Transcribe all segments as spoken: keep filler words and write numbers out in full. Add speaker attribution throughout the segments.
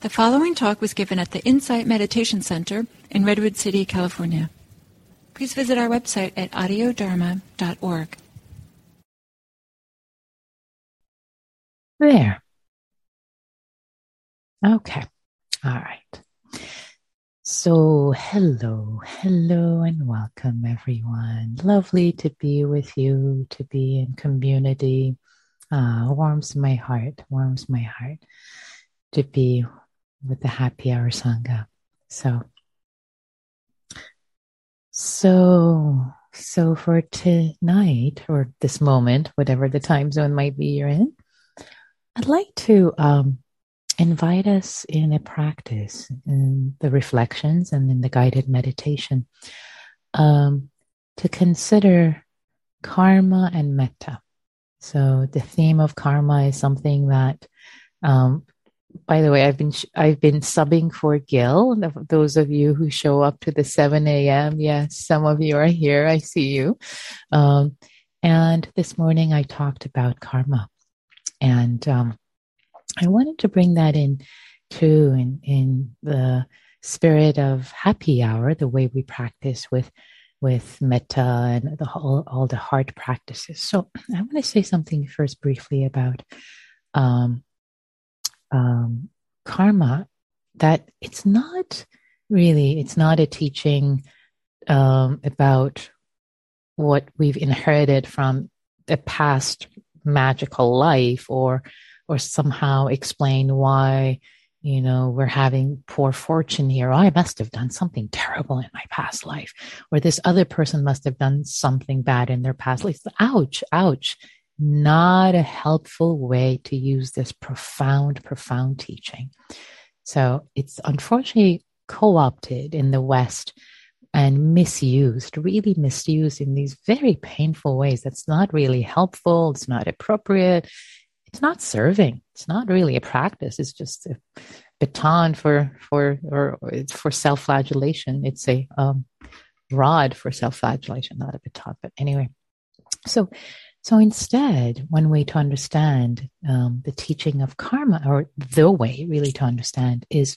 Speaker 1: The following talk was given at the Insight Meditation Center in Redwood City, California. Please visit our website at audio dharma dot org.
Speaker 2: There. Okay. All right. So, hello, hello, and welcome, everyone. Lovely to be with you, to be in community. Ah, warms my heart, warms my heart to be with the Happy Hour Sangha. So, so, so for tonight, or this moment, whatever the time zone might be you're in, I'd like to um, invite us in a practice, in the reflections and in the guided meditation, um, to consider karma and metta. So the theme of karma is something that, um, by the way, I've been I've been subbing for Gil. Those of you who show up to the seven a.m., yes, some of you are here. I see you. Um, and this morning I talked about karma, and um, I wanted to bring that in too, in in the spirit of happy hour, the way we practice with with metta and the whole, all the heart practices. So I want to say something first briefly about um, um, karma, that it's not really, it's not a teaching um, about what we've inherited from a past magical life, or or somehow explain why, you know, we're having poor fortune here. Oh, I must have done something terrible in my past life, or this other person must have done something bad in their past life. Ouch, ouch. Not a helpful way to use this profound, profound teaching. So it's unfortunately co-opted in the West and misused, really misused in these very painful ways. That's not really helpful. It's not appropriate. It's not serving. It's not really a practice. It's just a baton for for or, or it's for self-flagellation. It's a um, rod for self-flagellation, not a baton. But anyway, so so instead, one way to understand um, the teaching of karma, or the way really to understand, is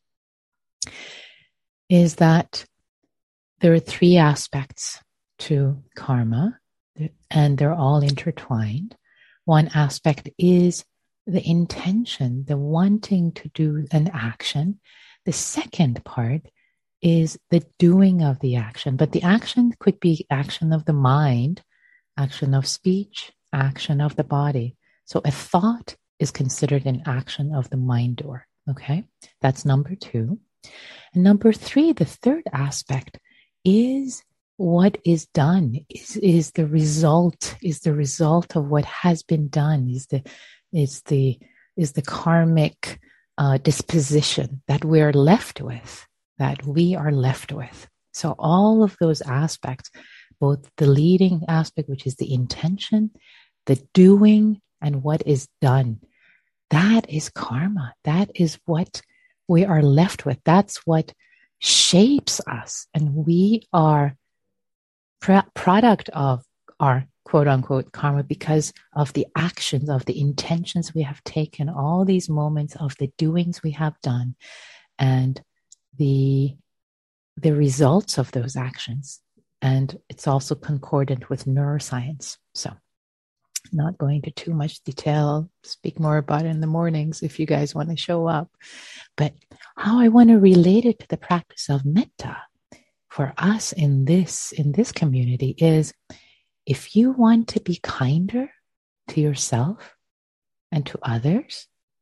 Speaker 2: is that there are three aspects to karma, and they're all intertwined. One aspect is the intention, the wanting to do an action. The second part is the doing of the action. But the action could be action of the mind, action of speech, action of the body. So a thought is considered an action of the mind door. Okay, that's number two. And number three, the third aspect is what is done, is, is the result, is the result of what has been done, is the is the is the karmic uh, disposition that we're left with, that we are left with. So all of those aspects, both the leading aspect, which is the intention, the doing, and what is done, that is karma. That is what we are left with. That's what shapes us, and we are product of our quote unquote karma because of the actions, of the intentions we have taken, all these moments of the doings we have done, and the the results of those actions. And it's also concordant with neuroscience. So not going into too much detail. I'll speak more about it in the mornings if you guys want to show up. But how I want to relate it to the practice of metta for us in this in this community is, if you want to be kinder to yourself and to others,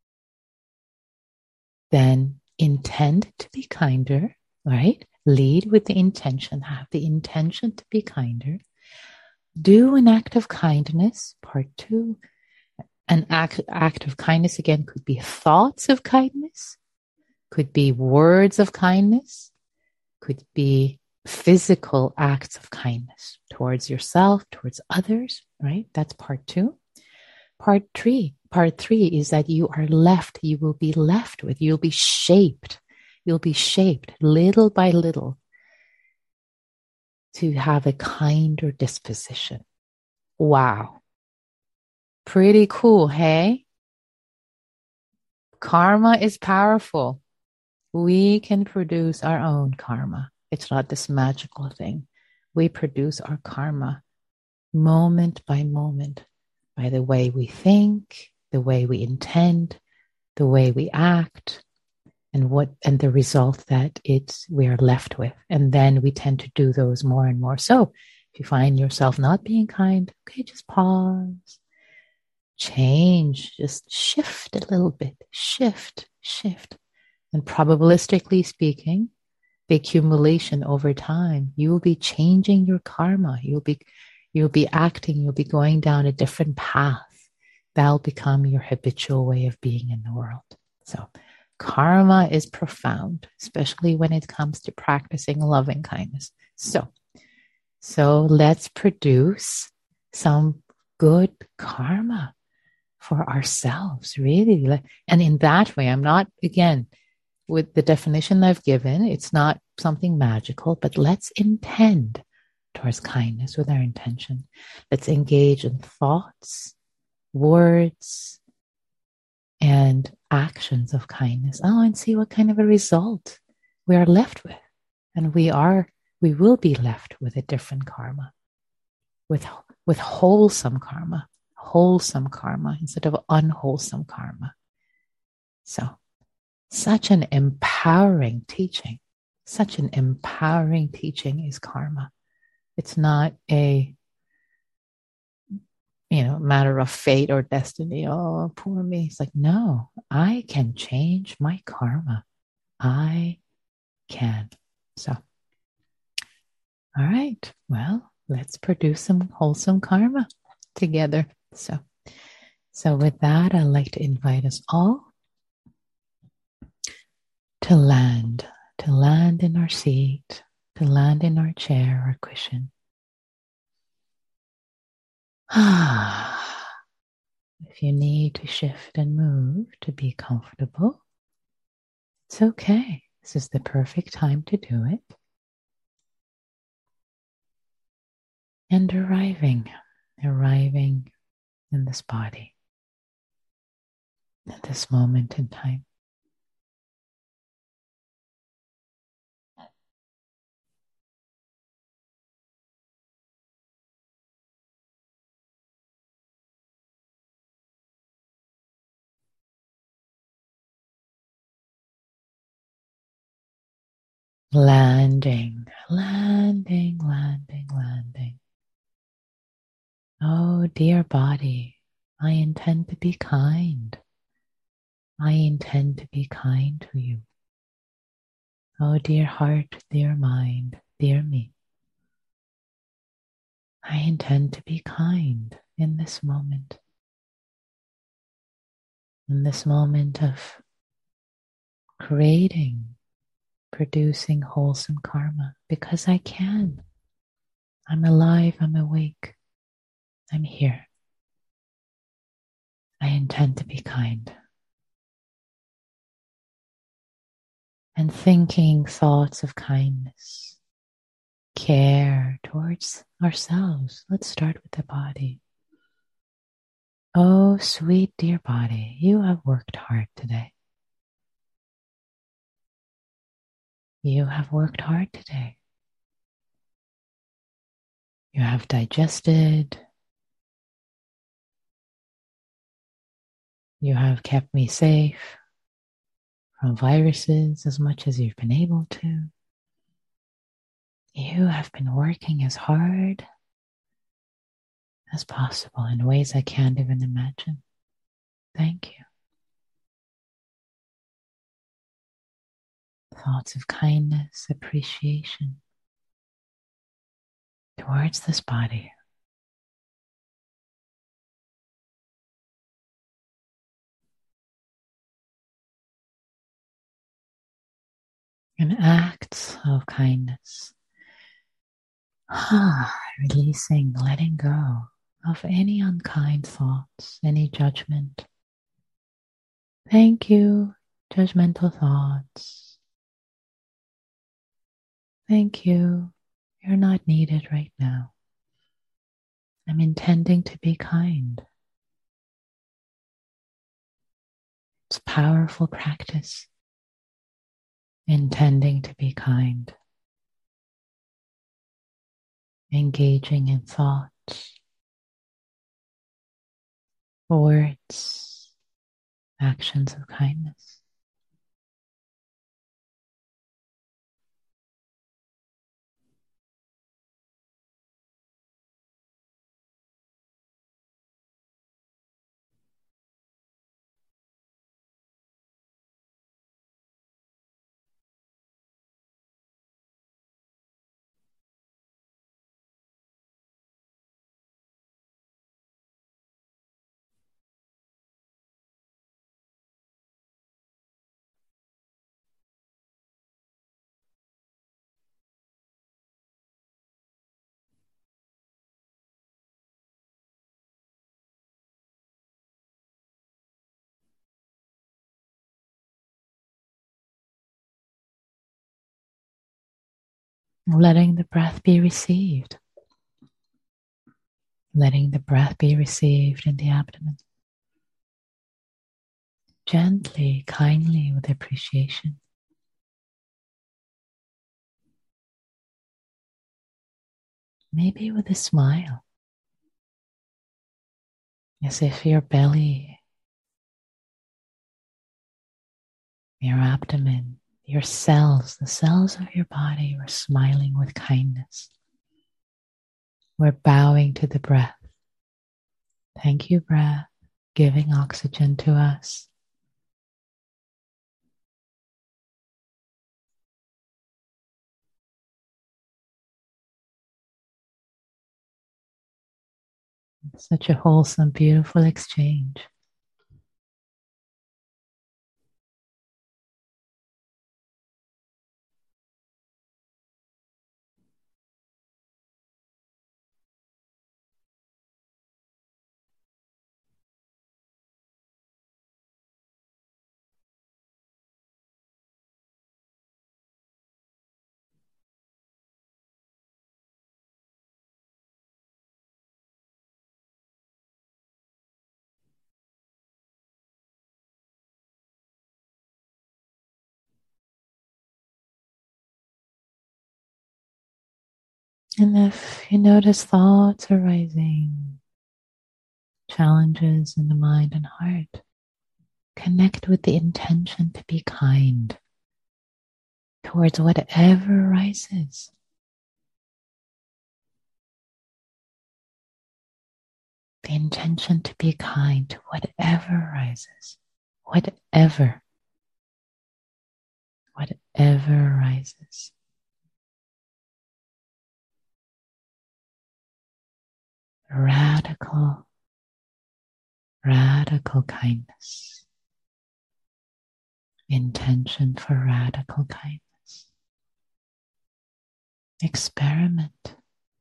Speaker 2: then intend to be kinder, right? Lead with the intention, have the intention to be kinder. Do an act of kindness, part two. An act, act of kindness, again, could be thoughts of kindness, could be words of kindness, could be physical acts of kindness towards yourself, towards others, right? That's part two. Part three, part three is that you are left, you will be left with, you'll be shaped, you'll be shaped little by little to have a kinder disposition. Wow. Pretty cool, hey? Karma is powerful. We can produce our own karma. It's not this magical thing. We produce our karma moment by moment by the way we think, the way we intend, the way we act, and what and the result that it's we are left with. And then we tend to do those more and more. So if you find yourself not being kind, okay, just pause, change, just shift a little bit, shift, shift. And probabilistically speaking, the accumulation over time, you will be changing your karma. You'll be, you'll be acting, you'll be going down a different path. That'll become your habitual way of being in the world. So karma is profound, especially when it comes to practicing loving kindness. So, so let's produce some good karma for ourselves, really. And in that way, I'm not, again, with the definition I've given, it's not something magical, but let's intend towards kindness with our intention. Let's engage in thoughts, words, and actions of kindness. Oh, and see what kind of a result we are left with. And we are, we will be left with a different karma, with, with wholesome karma, wholesome karma instead of unwholesome karma. So, such an empowering teaching. Such an empowering teaching is karma. It's not a, you know, matter of fate or destiny. Oh, poor me. It's like, no, I can change my karma. I can. So, all right. Well, let's produce some wholesome karma together. So, so with that, I'd like to invite us all to land, to land in our seat, to land in our chair or cushion. If you need to shift and move to be comfortable, it's okay. This is the perfect time to do it. And arriving, arriving in this body at this moment in time. Landing, landing, landing, landing. Oh, dear body, I intend to be kind. I intend to be kind to you. Oh, dear heart, dear mind, dear me. I intend to be kind in this moment. In this moment of creating, producing wholesome karma, because I can. I'm alive, I'm awake, I'm here. I intend to be kind. And thinking thoughts of kindness, care towards ourselves. Let's start with the body. Oh, sweet dear body, you have worked hard today. You have worked hard today. You have digested. You have kept me safe from viruses as much as you've been able to. You have been working as hard as possible in ways I can't even imagine. Thank you. Thoughts of kindness, appreciation towards this body. And acts of kindness. Ah, releasing, letting go of any unkind thoughts, any judgment. Thank you, judgmental thoughts. Thank you. You're not needed right now. I'm intending to be kind. It's a powerful practice, intending to be kind, engaging in thoughts, words, actions of kindness. Letting the breath be received. Letting the breath be received in the abdomen. Gently, kindly, with appreciation. Maybe with a smile. As if your belly, your abdomen, your cells, the cells of your body were smiling with kindness. We're bowing to the breath. Thank you, breath, giving oxygen to us. Such a wholesome, beautiful exchange. And if you notice thoughts arising, challenges in the mind and heart, connect with the intention to be kind towards whatever arises. The intention to be kind to whatever arises. Whatever. Whatever arises. Radical, radical kindness. Intention for radical kindness. Experiment.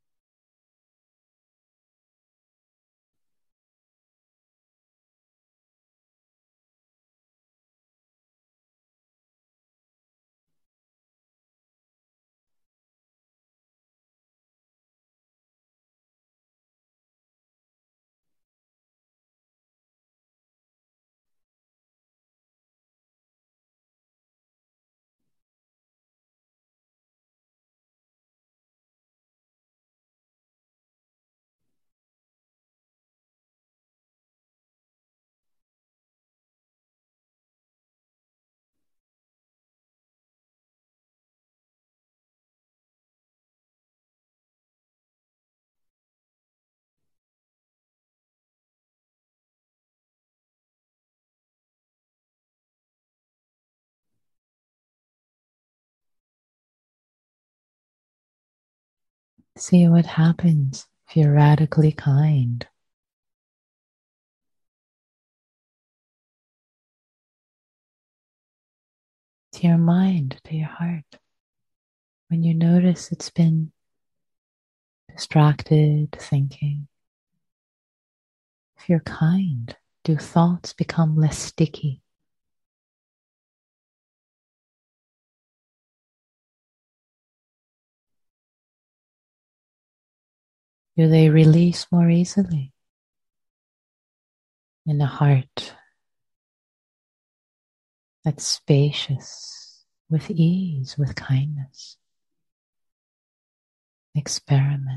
Speaker 2: See what happens if you're radically kind. To your mind, to your heart. When you notice it's been distracted, thinking. If you're kind, do thoughts become less sticky? Do they release more easily? In the heart, that's spacious, with ease, with kindness. Experiment.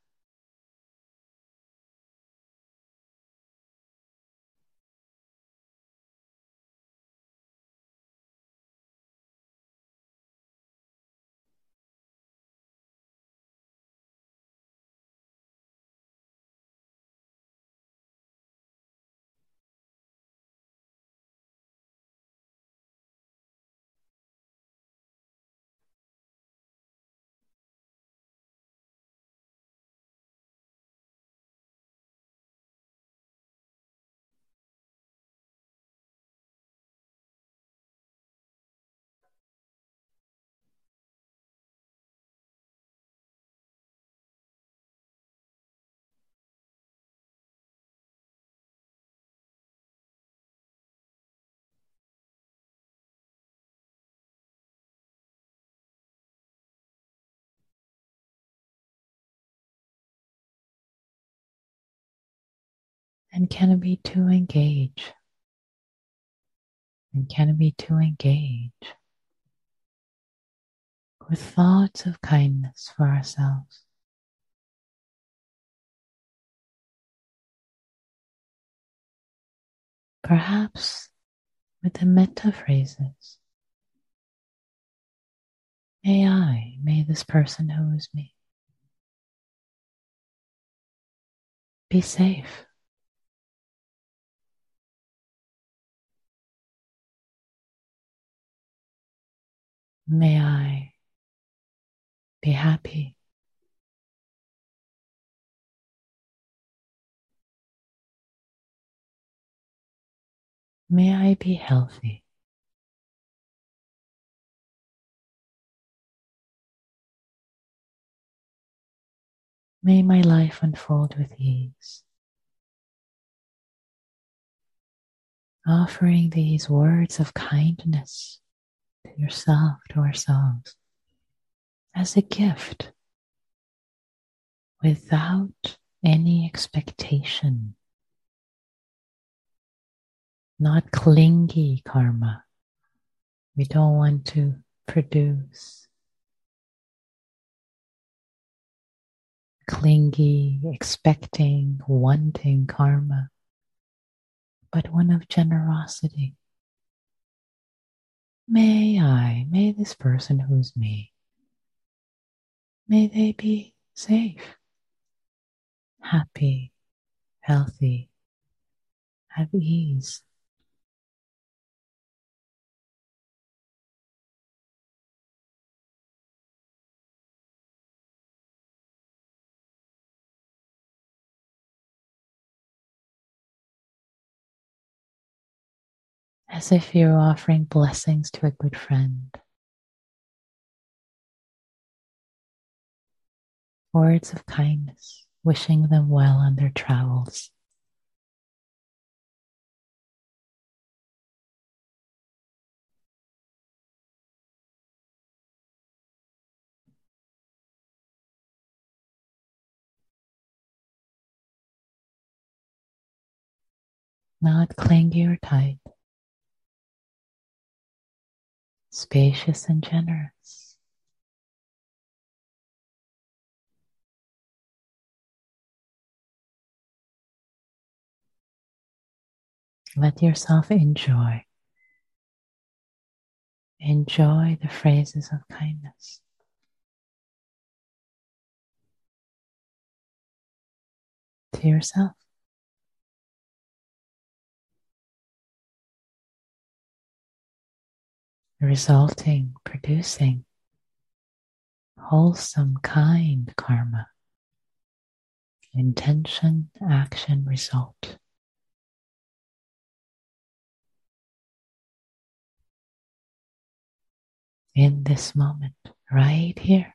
Speaker 2: And can it be to engage? And can it be to engage with thoughts of kindness for ourselves? Perhaps with the metta phrases. May I, may this person who is me be safe. May I be happy. May I be healthy. May my life unfold with ease. Offering these words of kindness to yourself, to ourselves, as a gift, without any expectation, not clingy karma. We don't want to produce clingy, expecting, wanting karma, but one of generosity. May I, may this person who's me, may they be safe, happy, healthy, at ease. As if you're offering blessings to a good friend. Words of kindness, wishing them well on their travels. Not clingy or tight. Spacious and generous. Let yourself enjoy. Enjoy the phrases of kindness. To yourself. Resulting, producing wholesome, kind karma. Intention, action, result. In this moment, right here.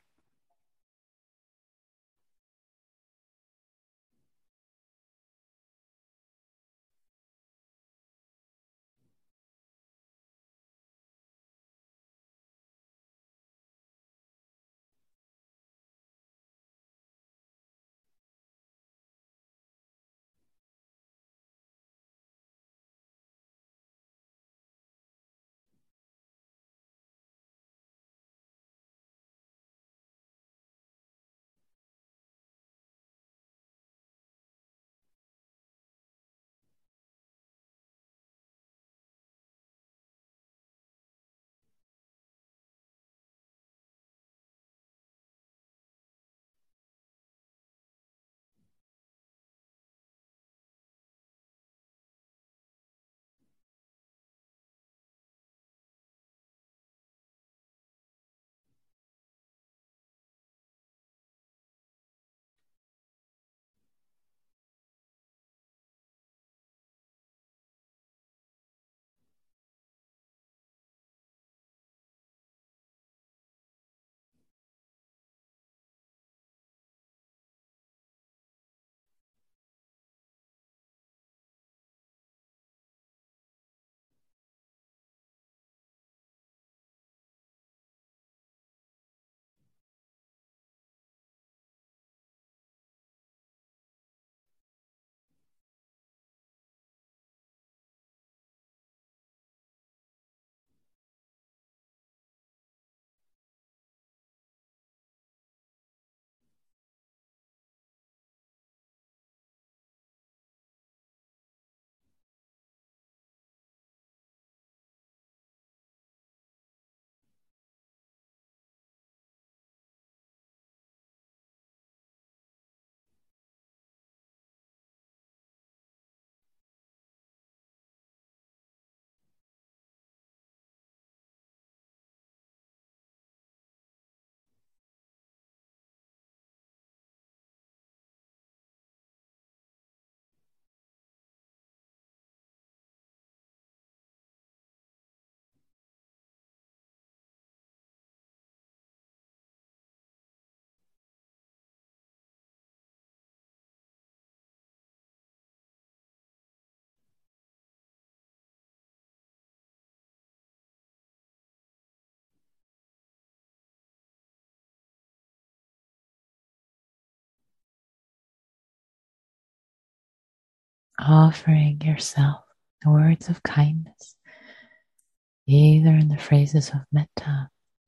Speaker 2: offering yourself the words of kindness, either in the phrases of metta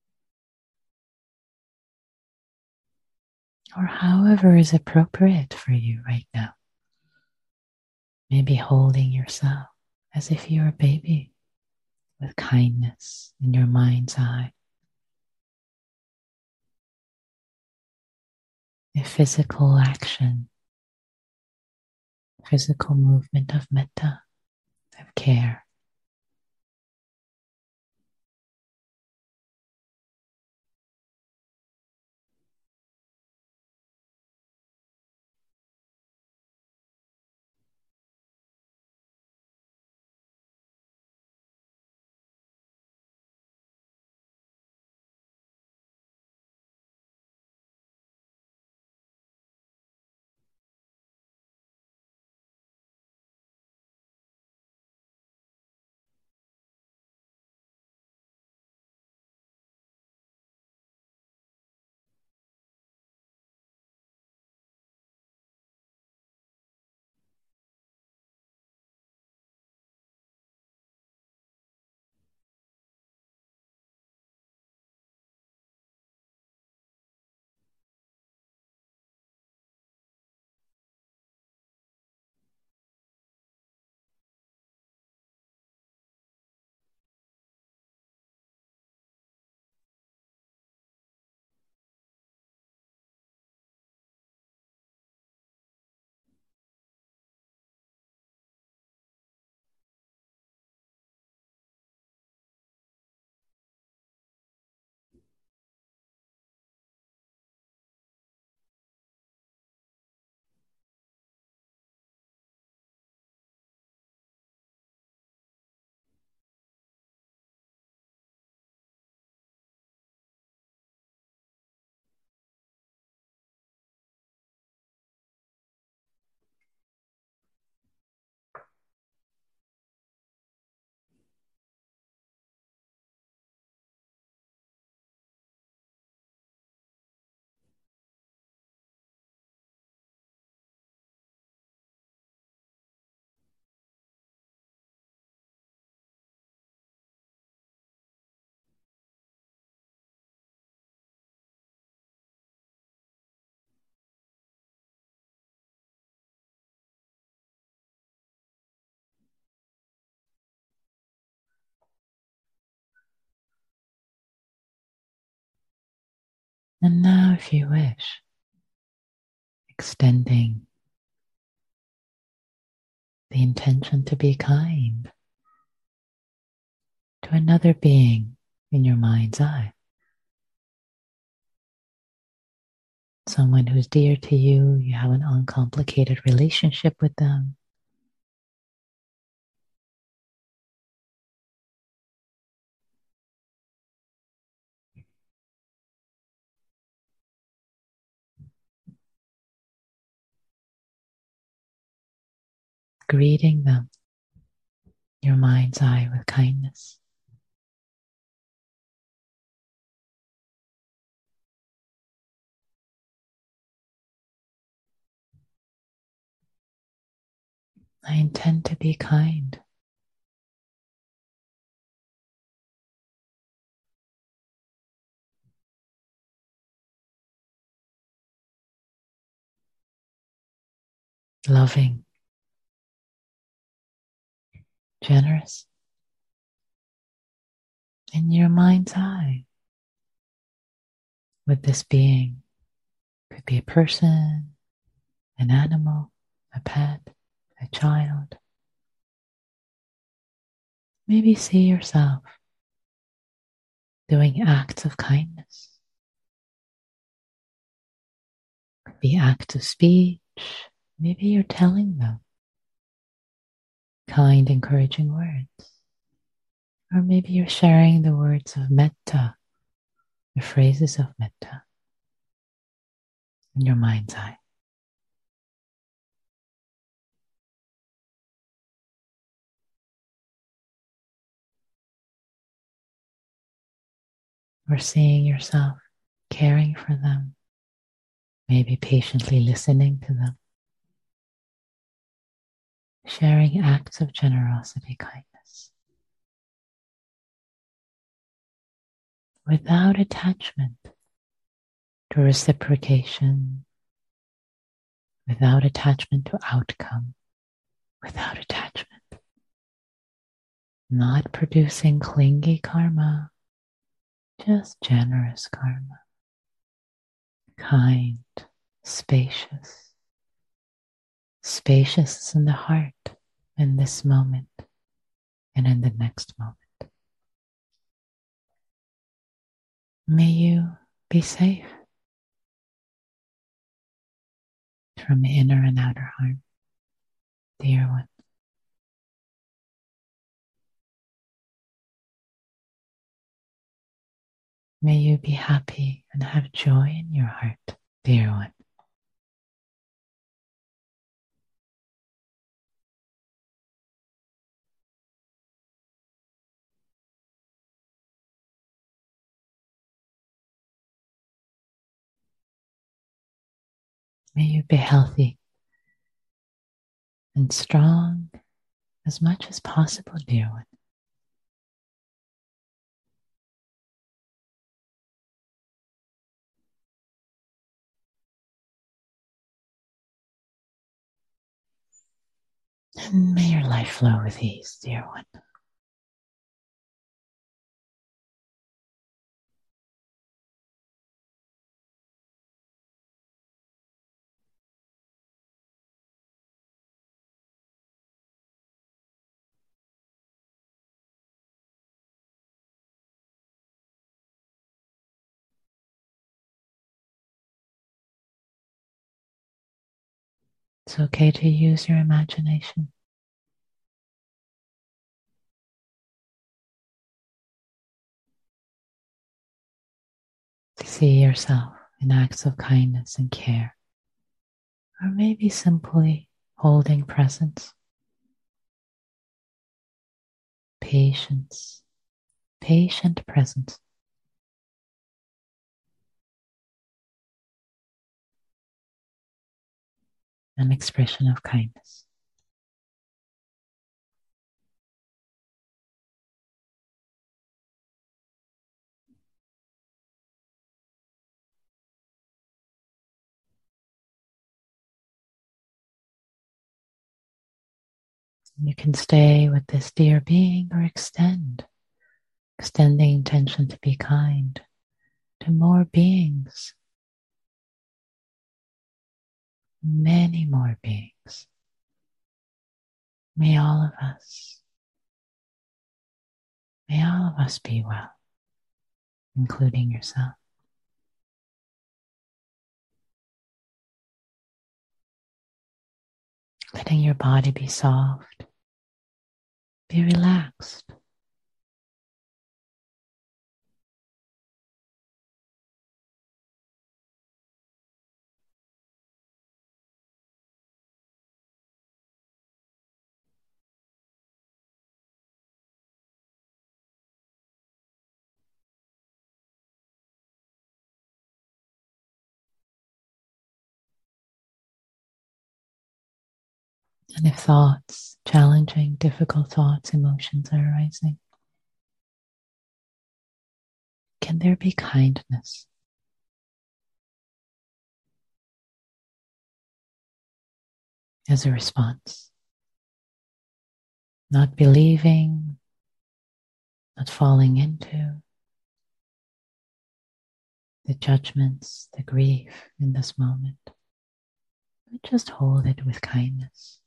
Speaker 2: or however is appropriate for you right now. Maybe holding yourself as if you're a baby with kindness in your mind's eye. A physical action, physical movement of metta, of care. And now, if you wish, extending the intention to be kind to another being in your mind's eye. Someone who's dear to you, you have an uncomplicated relationship with them. Greeting them, your mind's eye, with kindness. I intend to be kind. Loving, generous. In your mind's eye, with this being. Could be a person, an animal, a pet, a child. Maybe see yourself doing acts of kindness. Could be acts of speech. Maybe you're telling them kind, encouraging words. Or maybe you're sharing the words of metta, the phrases of metta in your mind's eye. Or seeing yourself caring for them, maybe patiently listening to them. sharing acts of generosity, kindness, without attachment to reciprocation, without attachment to outcome, without attachment, not producing clingy karma, just generous karma, kind, spacious, spacious in the heart in this moment and in the next moment. May you be safe from inner and outer harm, dear one. May you be happy and have joy in your heart, dear one. May you be healthy and strong as much as possible, dear one. And may your life flow with ease, dear one. It's okay to use your imagination. To see yourself in acts of kindness and care, or maybe simply holding presence, patience, patient presence. An expression of kindness. You can stay with this dear being or extend, extend the intention to be kind to more beings, many more beings. May all of us, may all of us be well, including yourself. Letting your body be soft, be relaxed. And if thoughts, challenging, difficult thoughts, emotions are arising, can there be kindness? As a response? Not believing, not falling into the judgments, the grief in this moment, but just hold it with kindness.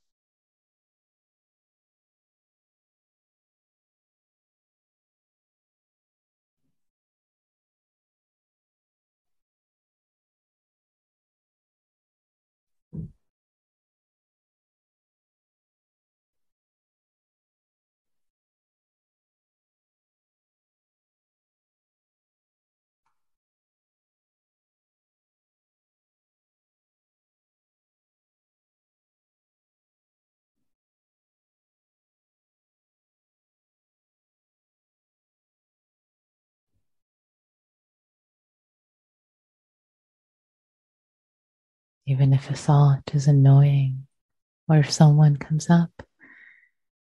Speaker 2: Even if a thought is annoying, or if someone comes up,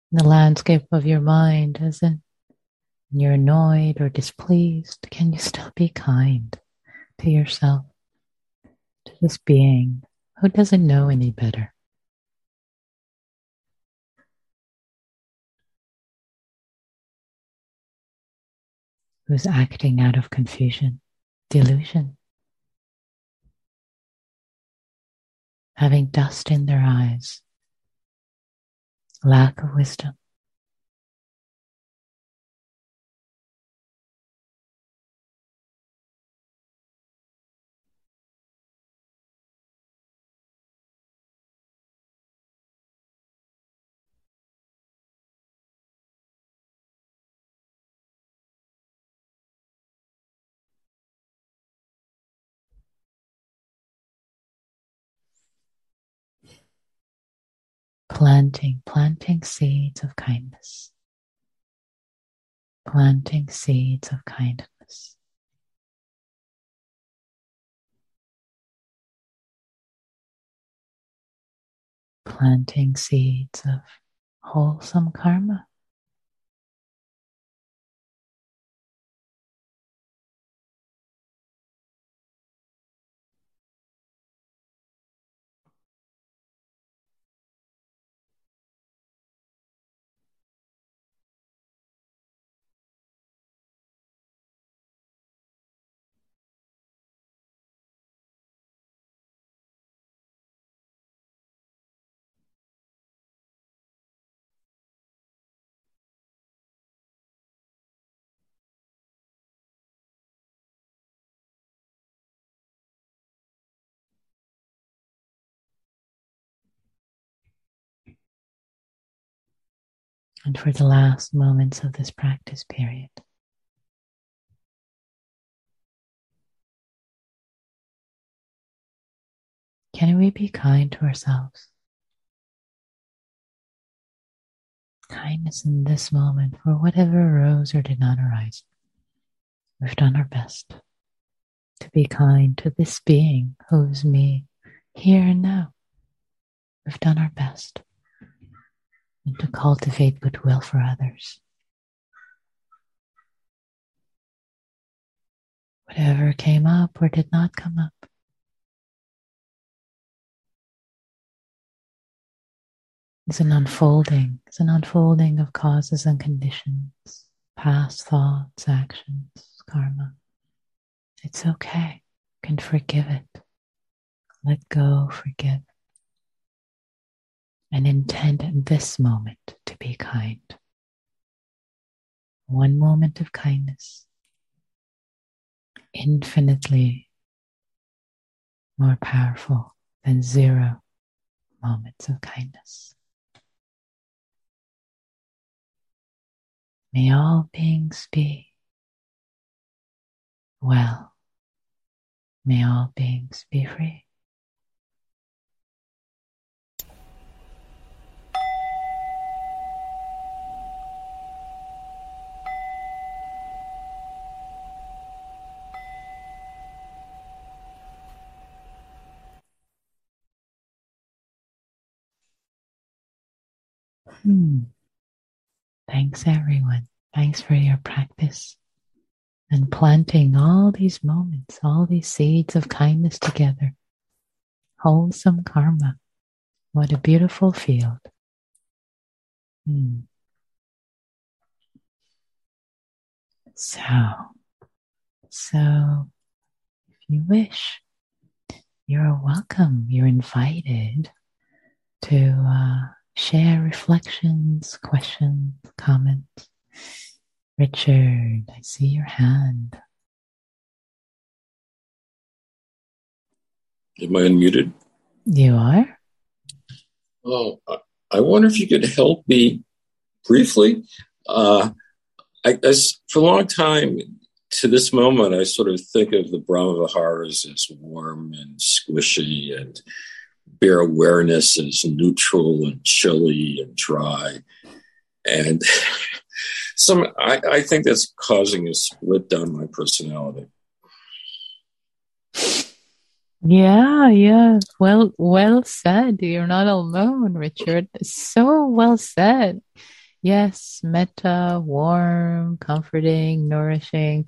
Speaker 2: the landscape of your mind, isn't you're annoyed or displeased, can you still be kind to yourself, to this being who doesn't know any better? Who's acting out of confusion, delusion, having dust in their eyes, lack of wisdom. Planting, planting seeds of kindness. Planting seeds of kindness. Planting seeds of wholesome karma. And for the last moments of this practice period, can we be kind to ourselves? Kindness in this moment for whatever arose or did not arise. We've done our best to be kind to this being who's me here and now. We've done our best and to cultivate goodwill for others. Whatever came up or did not come up, is an unfolding, it's an unfolding of causes and conditions, past thoughts, actions, karma. It's okay. You can forgive it. Let go, forgive. And intend in this moment to be kind. One moment of kindness, infinitely more powerful than zero moments of kindness. May all beings be well. May all beings be free. Hmm. Thanks, everyone. Thanks for your practice and planting all these moments, all these seeds of kindness together. Wholesome karma. What a beautiful field. Hmm. So, so if you wish, you're welcome. You're invited to uh, share reflections, questions, comments. Richard, I see your hand.
Speaker 3: Am I unmuted?
Speaker 2: You are?
Speaker 3: Oh, I wonder if you could help me briefly. Uh, I, I, for a long time, to this moment, I sort of think of the Brahma Viharas as warm and squishy, and bare awareness as neutral and chilly and dry. And some, I, I think that's causing a split down my personality.
Speaker 2: Yeah, yeah. Well, well said. You're not alone, Richard. So well said. Yes, metta, warm, comforting, nourishing.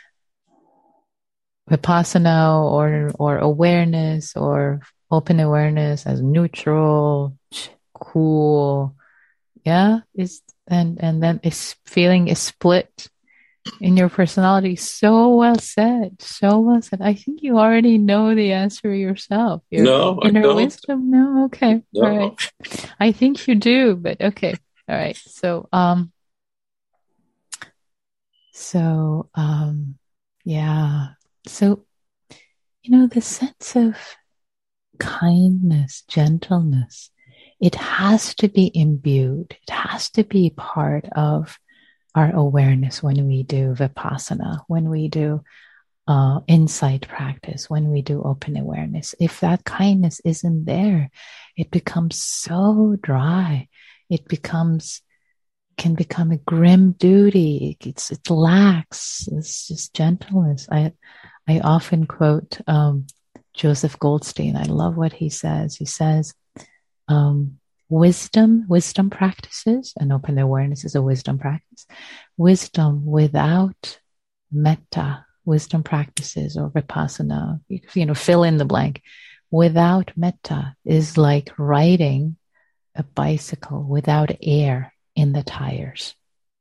Speaker 2: Vipassana or or awareness or open awareness as neutral, cool. Yeah, is and and then is feeling is split in your personality. So well said. So well said. I think you already know the answer yourself. Your
Speaker 3: No, I
Speaker 2: inner
Speaker 3: don't.
Speaker 2: wisdom. No, okay.
Speaker 3: No.
Speaker 2: All right. I think you do, but okay. All right. So um so um yeah. So you know, the sense of kindness, gentleness, it has to be imbued. It has to be part of our awareness when we do Vipassana, when we do uh, insight practice, when we do open awareness. If that kindness isn't there, it becomes so dry. It becomes can become a grim duty. It's it lacks. It's just gentleness. I I often quote um, Joseph Goldstein. I love what he says. He says, um, wisdom, wisdom practices, and open awareness is a wisdom practice. Wisdom without metta, wisdom practices or vipassana, you know, fill in the blank. Without metta is like riding a bicycle without air in the tires.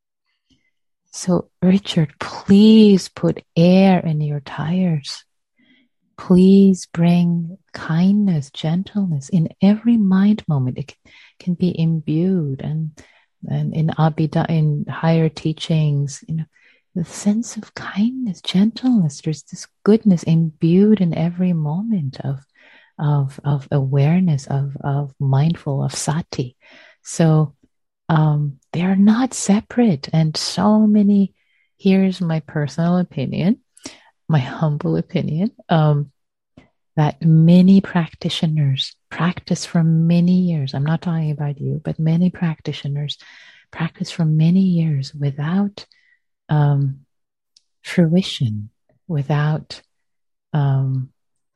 Speaker 2: So, Richard, please put air in your tires. Please bring kindness, gentleness in every mind moment. It can, can be imbued, and and in Abhidhamma, in higher teachings, you know, the sense of kindness, gentleness. There's this goodness imbued in every moment of of of awareness, of of mindful, of sati. So um, they are not separate, and so many. Here's my personal opinion. My humble opinion, um, that many practitioners practice for many years. I'm not talking about you, but many practitioners practice for many years without um, fruition, without um,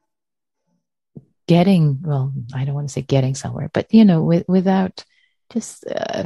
Speaker 2: getting, well, I don't want to say getting somewhere, but, you know, with, without just uh,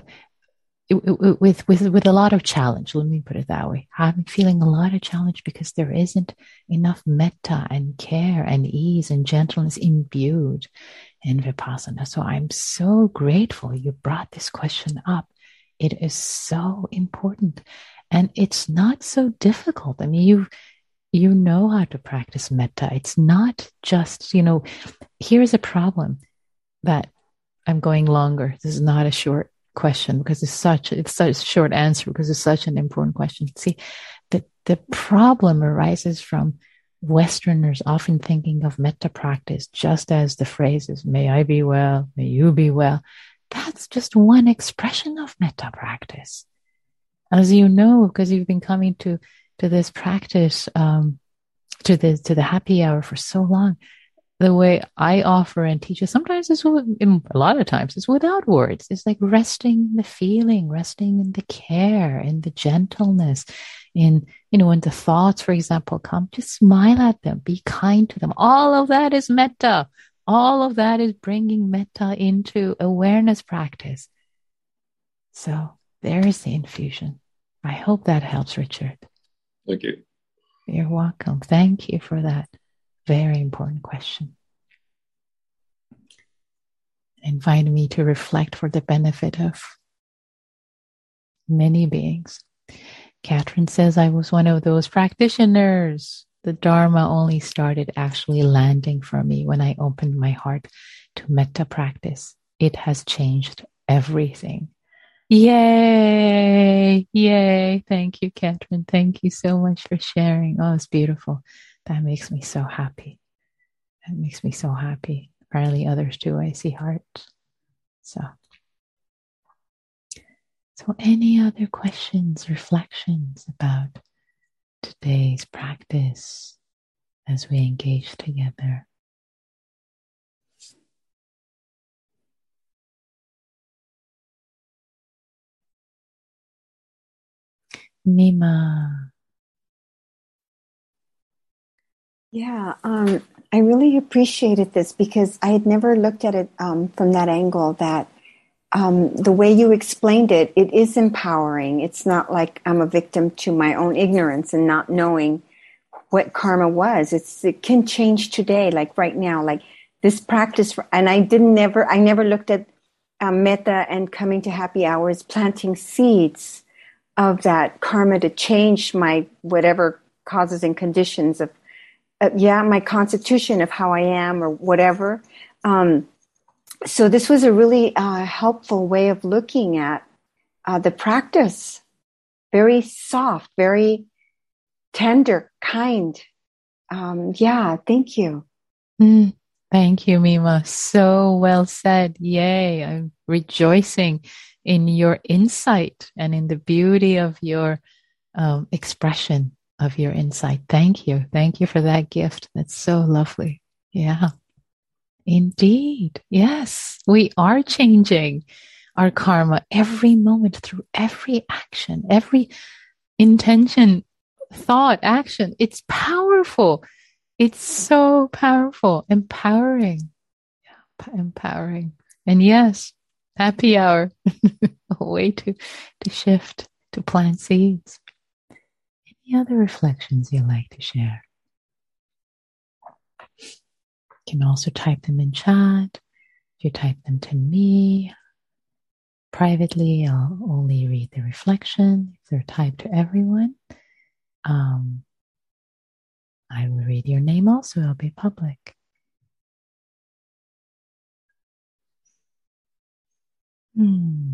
Speaker 2: with with with a lot of challenge. Let me put it that way. I'm feeling a lot of challenge because there isn't enough metta and care and ease and gentleness imbued in Vipassana. So I'm so grateful you brought this question up. It is so important, and it's not so difficult. I mean, you you know how to practice metta. It's not just, you know. Here's a problem that I'm going longer. This is not a short question because it's such it's such a short answer because it's such an important question. See, the the problem arises from Westerners often thinking of metta practice just as the phrases "May I be well," "May you be well." That's just one expression of metta practice, as you know, because you've been coming to to this practice, um, to the to the happy hour for so long. The way I offer and teach it, sometimes it's with, a lot of times it's without words. It's like resting in the feeling, resting in the care, in the gentleness, in, you know, when the thoughts, for example, come, just smile at them, be kind to them. All of that is metta. All of that is bringing metta into awareness practice. So there is the infusion. I hope that helps, Richard.
Speaker 3: Thank you.
Speaker 2: You're welcome. Thank you for that very important question. Invite me to reflect for the benefit of many beings. Catherine says, I was one of those practitioners. The Dharma only started actually landing for me when I opened my heart to metta practice. It has changed everything. Yay! Yay! Thank you, Catherine. Thank you so much for sharing. Oh, it's beautiful. That makes me so happy. That makes me so happy. Apparently others too. I see hearts. So, so any other questions, reflections about today's practice as we engage together? Nima.
Speaker 4: Yeah, um, I really appreciated this because I had never looked at it um, from that angle, that um, the way you explained it, it is empowering. It's not like I'm a victim to my own ignorance and not knowing what karma was. It's, it can change today, like right now, like this practice. And I didn't never, I never looked at um, metta and coming to happy hours, planting seeds of that karma to change my whatever causes and conditions of, uh, yeah, my constitution of how I am or whatever. Um, so this was a really uh, helpful way of looking at uh, the practice. Very soft, very tender, kind. Um, yeah, thank you.
Speaker 2: Mm, thank you, Mima. So well said. Yay. I'm rejoicing in your insight and in the beauty of your um, expression of your insight. Thank you. Thank you for that gift. That's so lovely. Yeah, indeed. Yes, we are changing our karma every moment through every action, every intention, thought, action. It's powerful. It's so powerful, empowering, yeah, empowering. And yes, happy hour, a way to, to shift, to plant seeds. Any other reflections you'd like to share? You can also type them in chat. If you type them to me privately, I'll only read the reflection. If they're typed to everyone, um, I will read your name also. It'll be public. Hmm.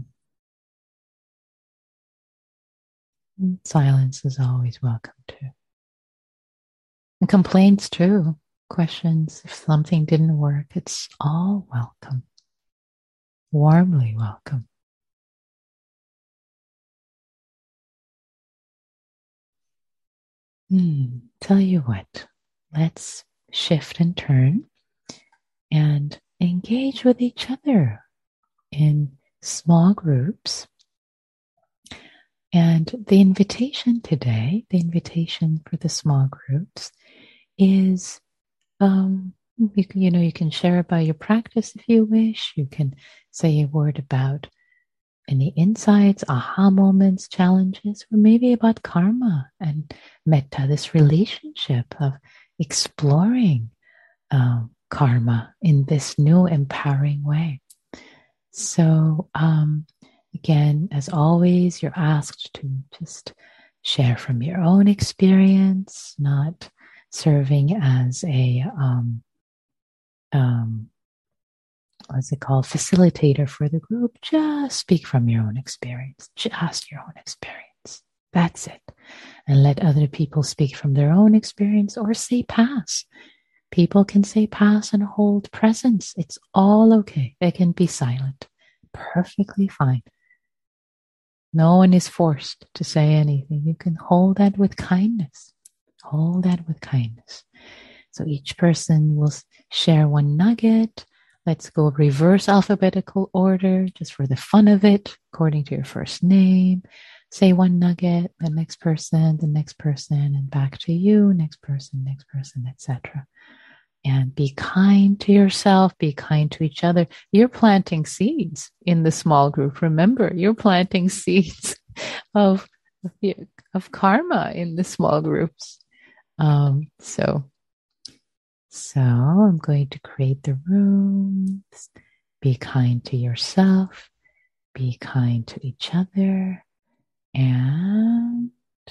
Speaker 2: Silence is always welcome too. And complaints too. Questions, if something didn't work, it's all welcome. Warmly welcome. Hmm. Tell you what, let's shift and turn and engage with each other in small groups. And the invitation today, the invitation for the small groups is, um, you, can, you know, you can share about your practice if you wish. You can say a word about any insights, aha moments, challenges, or maybe about karma and metta, this relationship of exploring um, karma in this new empowering way. So, um, again, as always, you're asked to just share from your own experience, not serving as a, um, um, what's it called, facilitator for the group. Just speak from your own experience, just your own experience. That's it. And let other people speak from their own experience or say pass. People can say pass and hold presence. It's all okay. They can be silent. Perfectly fine. No one is forced to say anything. You can hold that with kindness. Hold that with kindness. So each person will share one nugget. Let's go reverse alphabetical order just for the fun of it, according to your first name. Say one nugget, the next person, the next person, and back to you, next person, next person, et cetera. And be kind to yourself, be kind to each other. You're planting seeds in the small group. Remember, you're planting seeds of, of karma in the small groups. Um, so, so I'm going to create the rooms. Be kind to yourself. Be kind to each other. And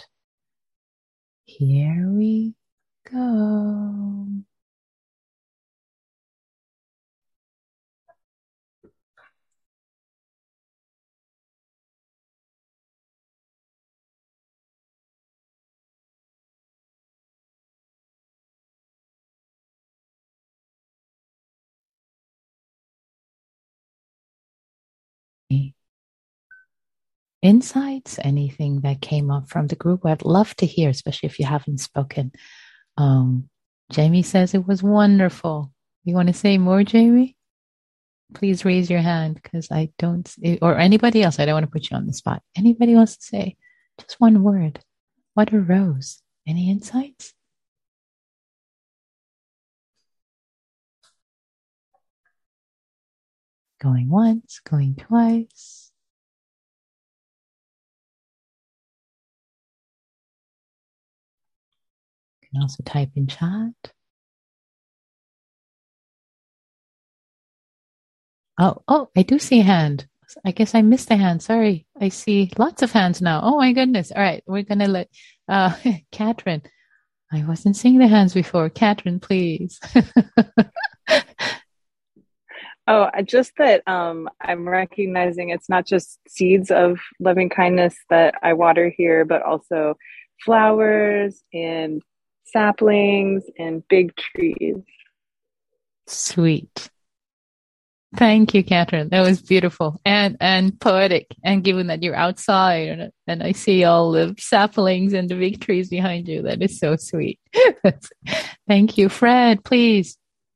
Speaker 2: here we go. Insights, anything that came up from the group, I'd love to hear, especially if you haven't spoken. Um, Jamie says it was wonderful. You want to say more, Jamie? Please raise your hand because I don't, or anybody else, I don't want to put you on the spot. Anybody wants to say just one word? What arose? Any insights? Going once, going twice. You can also type in chat. Oh, oh, I do see a hand. I guess I missed a hand. Sorry. I see lots of hands now. Oh my goodness. All right. We're going to let uh, Catherine. I wasn't seeing the hands before. Catherine, please.
Speaker 5: Oh, just that um, I'm recognizing it's not just seeds of loving kindness that I water here, but also flowers and saplings and big trees.
Speaker 2: Sweet. Thank you, Catherine. That was beautiful and and poetic. And given that you're outside and, and I see all the saplings and the big trees behind you, that is so sweet. Thank you. Fred, please.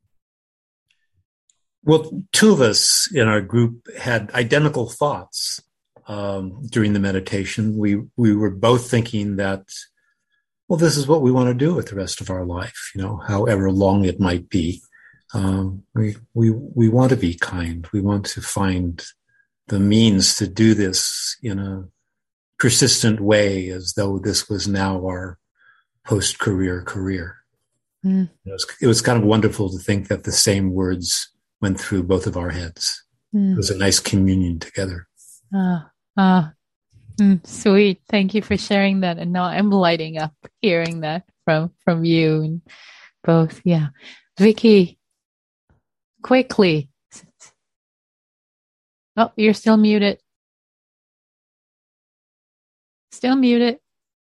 Speaker 6: Well, two of us in our group had identical thoughts um, during the meditation. We we were both thinking that, well, this is what we want to do with the rest of our life, you know, however long it might be. Um, we we we want to be kind. We want to find the means to do this in a persistent way, as though this was now our post-career career. Mm. It was, it was kind of wonderful to think that the same words went through both of our heads. Mm. It was a nice communion together.
Speaker 2: Ah, ah, mm, sweet. Thank you for sharing that. And now I'm lighting up hearing that from from you and both. Yeah, Vicky. Quickly. Oh, you're still muted. Still muted.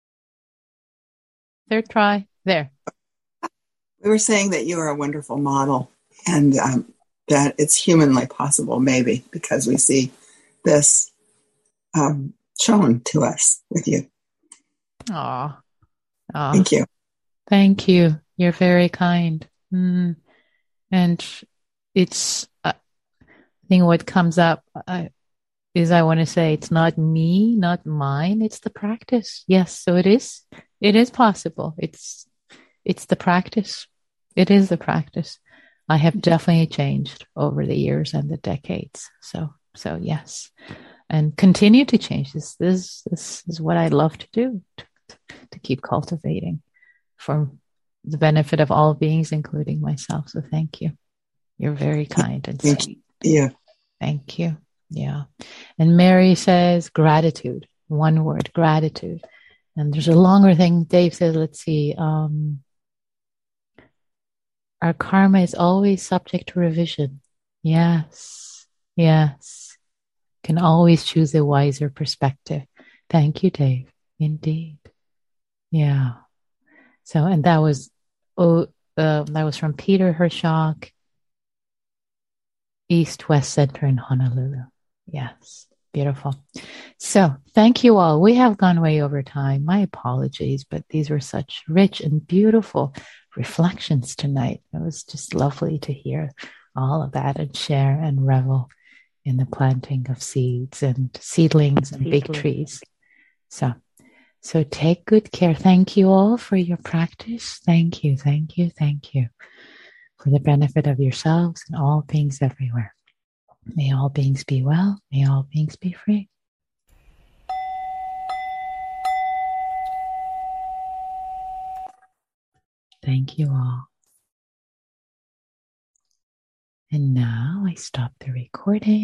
Speaker 2: Third try. There.
Speaker 7: We were saying that you are a wonderful model and um, that it's humanly possible, maybe, because we see this um, shown to us with you.
Speaker 2: Aw. Aw.
Speaker 7: Thank you.
Speaker 2: Thank you. You're very kind. Mm. And it's, uh, I think what comes up uh, is I want to say it's not me, not mine. It's the practice. Yes. So it is, it is possible. It's, it's the practice. It is the practice. I have definitely changed over the years and the decades. So, so yes, and continue to change. This, this, this is what I love to do, to, to keep cultivating for the benefit of all beings, including myself. So thank you. You're very kind and
Speaker 7: Thank
Speaker 2: sweet.
Speaker 7: you. Yeah.
Speaker 2: Thank you. Yeah. And Mary says gratitude. One word, gratitude. And there's a longer thing. Dave says, let's see. Um, our karma is always subject to revision. Yes. Yes. Can always choose a wiser perspective. Thank you, Dave. Indeed. Yeah. So, and that was, oh, uh, that was from Peter Hershock. East West Center in Honolulu. Yes, beautiful. So thank you all. We have gone way over time. My apologies, but these were such rich and beautiful reflections tonight. It was just lovely to hear all of that and share and revel in the planting of seeds and seedlings and big trees. So, so take good care. Thank you all for your practice. Thank you, thank you, thank you. For the benefit of yourselves and all beings everywhere. May all beings be well. May all beings be free. Thank you all. And now I stop the recording.